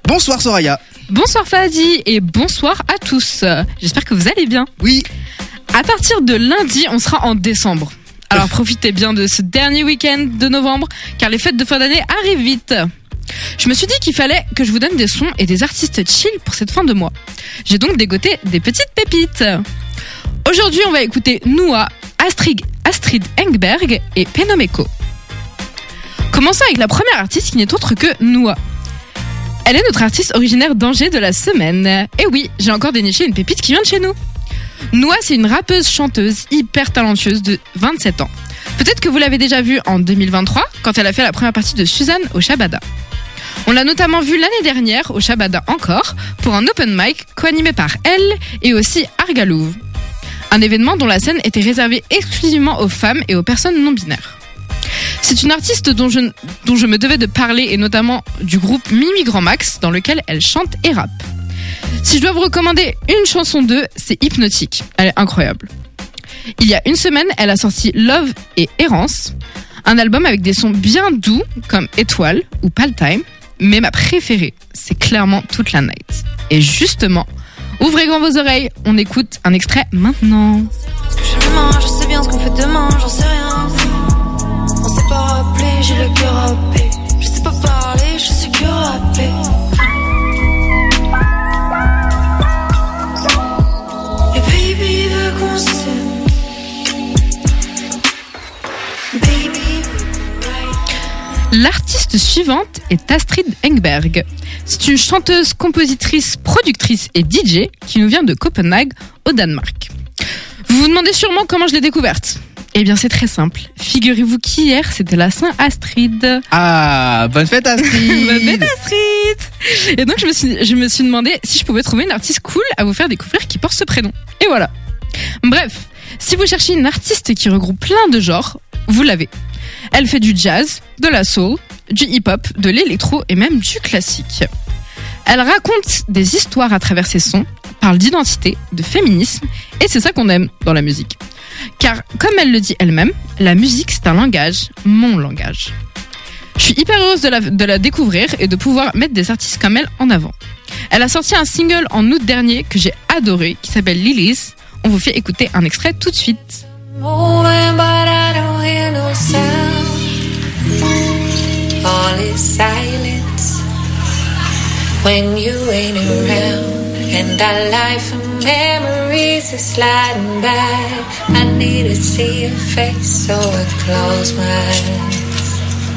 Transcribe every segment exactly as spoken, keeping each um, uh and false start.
Bonsoir Soraya. Bonsoir Fadi et bonsoir à tous. J'espère que vous allez bien. Oui. À partir de lundi, on sera en décembre. Alors profitez bien de ce dernier week-end de novembre, car les fêtes de fin d'année arrivent vite. Je me suis dit qu'il fallait que je vous donne des sons et des artistes chill pour cette fin de mois. J'ai donc dégoté des petites pépites. Aujourd'hui, on va écouter Noah, Astrid, Astrid Engberg et Penomeko. Commençons avec la première artiste qui n'est autre que Noah. Elle est notre artiste originaire d'Angers de la semaine. Et oui, j'ai encore déniché une pépite qui vient de chez nous. Noah, c'est une rappeuse chanteuse hyper talentueuse de vingt-sept ans. Peut-être que vous l'avez déjà vue en deux mille vingt-trois, quand elle a fait la première partie de Suzanne au Shabada. On l'a notamment vue l'année dernière au Shabada encore, pour un open mic co-animé par elle et aussi Argalouv. Un événement dont la scène était réservée exclusivement aux femmes et aux personnes non binaires. C'est une artiste dont je, dont je me devais de parler, et notamment du groupe Mimi Grand Max, dans lequel elle chante et rappe. Si je dois vous recommander une chanson d'eux, c'est Hypnotique. Elle est incroyable. Il y a une semaine, elle a sorti Love et Errance, un album avec des sons bien doux comme Étoile ou Paltime, mais ma préférée, c'est clairement Toute la Night. Et justement, ouvrez grand vos oreilles, on écoute un extrait maintenant. Ce que je mange, je sais bien ce qu'on fait demain, j'en sais rien. On s'est pas rappelé, j'ai le cœur râpé. Je sais pas parler, je sais que rapper. Et baby veut qu'on s'aime. Baby. L'artiste suivante est Astrid Engberg. C'est une chanteuse, compositrice, productrice et D J qui nous vient de Copenhague, au Danemark. Vous vous demandez sûrement comment je l'ai découverte. Eh bien, c'est très simple. Figurez-vous qu'hier, c'était la Saint-Astrid. Ah, bonne fête Astrid. Bonne fête Astrid. Et donc, je me suis, je me suis demandé si je pouvais trouver une artiste cool à vous faire découvrir qui porte ce prénom. Et voilà. Bref, si vous cherchez une artiste qui regroupe plein de genres, vous l'avez. Elle fait du jazz, de la soul, du hip-hop, de l'électro et même du classique. Elle raconte des histoires à travers ses sons, parle d'identité, de féminisme, et c'est ça qu'on aime dans la musique. Car, comme elle le dit elle-même, la musique c'est un langage, mon langage. Je suis hyper heureuse de la, de la découvrir et de pouvoir mettre des artistes comme elle en avant. Elle a sorti un single en août dernier que j'ai adoré, qui s'appelle Lilies. On vous fait écouter un extrait tout de suite. Moving, but I don't hear no sound. All is silence when you ain't around. And our life and memories are sliding by. I need to see your face, so I close my eyes.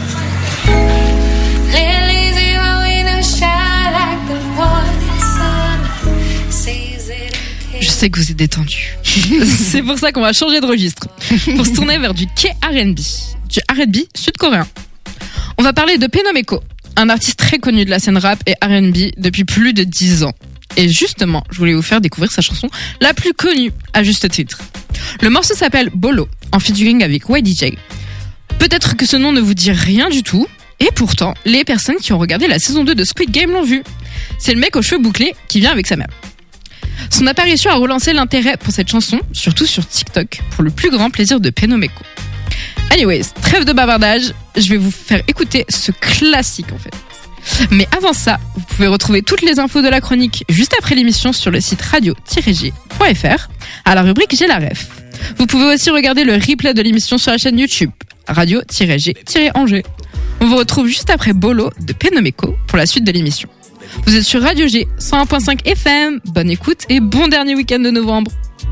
Lilies even when you shine like the morning sun. Sees it. Je sais que vous êtes détendus. C'est pour ça qu'on va changer de registre. Pour se tourner vers du K-R and B. Du R and B sud-coréen. On va parler de Penomeko, un artiste très connu de la scène rap et R and B depuis plus de dix ans. Et justement, je voulais vous faire découvrir sa chanson la plus connue, à juste titre. Le morceau s'appelle Bolo, en featuring avec Y D J. Peut-être que ce nom ne vous dit rien du tout, et pourtant, les personnes qui ont regardé la saison deux de Squid Game l'ont vu. C'est le mec aux cheveux bouclés qui vient avec sa mère. Son apparition a relancé l'intérêt pour cette chanson, surtout sur TikTok, pour le plus grand plaisir de Penomeko. Anyways, trêve de bavardage, je vais vous faire écouter ce classique en fait. Mais avant ça, vous pouvez retrouver toutes les infos de la chronique juste après l'émission sur le site radio tiret g point f r à la rubrique J'ai la ref. Vous pouvez aussi regarder le replay de l'émission sur la chaîne YouTube radio tiret g tiret angers. On vous retrouve juste après Bolo de Penomeko pour la suite de l'émission. Vous êtes sur Radio G cent un virgule cinq F M. Bonne écoute et bon dernier week-end de novembre.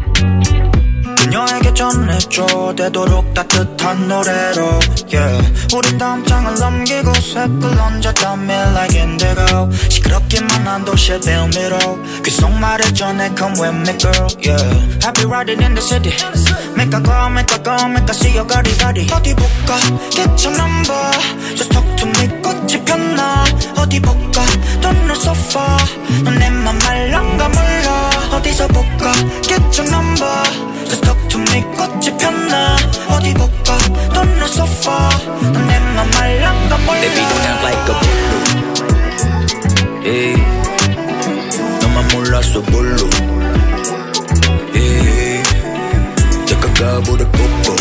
그녀에게 전해줘 되도록 따뜻한 노래로 yeah. 우린 다음 장을 넘기고 색을 얹었다며 like indigo 시끄럽기만 한 도시의 빌미로 귓속말을 전해 come with me girl yeah. I'll be riding in the city make a go make a go make a see your body body 어디 볼까 get your number just talk to me 꽃이 폈나 어디 볼까 don't know so far 넌 내 맘 말랑가 몰라 어디서 볼까 get your number just talk to me 꽃이 폈나 어디 볼까 don't know so far 넌 내 맘 말랑가 몰라 Baby don't act like a bully yeah. 너만 몰랐어 볼로 yeah. 작가가보다 뽀뽀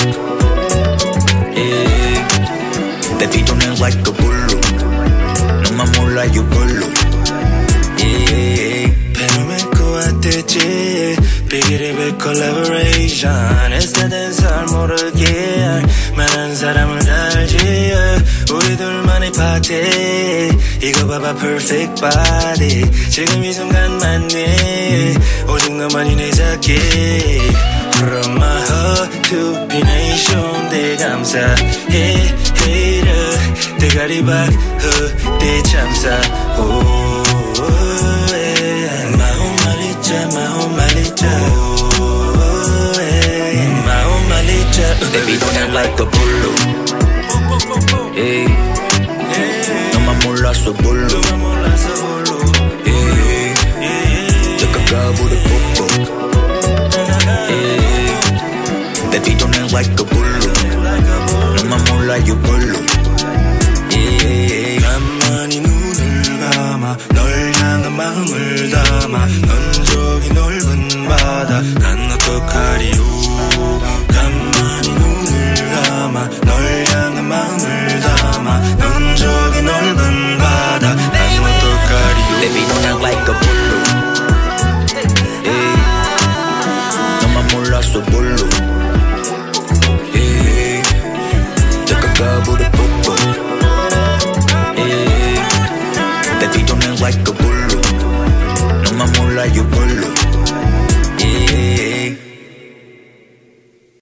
yeah. Baby don't act like a bully 너만 몰라요 볼로 yeah. 배로 메고 왔댔지 비기리비 collaboration 했다던 설 모르게 많은 사람을 다 알지 yeah. 우리 둘만의 파티 이거 봐봐 perfect body 지금 이 순간 맞네 오직 너만이 내 자기 From my heart to be nation 내 감사해 hater 대가리 박후 대 참사 오 마음 말리자 마음 말리자 마음 말리자 Baby don't act like a bully hey. 너만 몰랐어 볼로 hey. 내가 부를 뽀뽀 Baby don't act like a bully 너만 몰라 you bully 나만이 눈을 감아 널 향한 마음을 담아 넌 저기 넓은 바다 난 어떡하리요 가만히 눈을 감아 널 향한 마음을 담아 넌 저기 넓은 바다 난 어떡하리요 Baby don't act like a bully hey. 너만 몰랐어 볼로 hey. 내가 부를 뽀뽀 hey. Baby don't act like a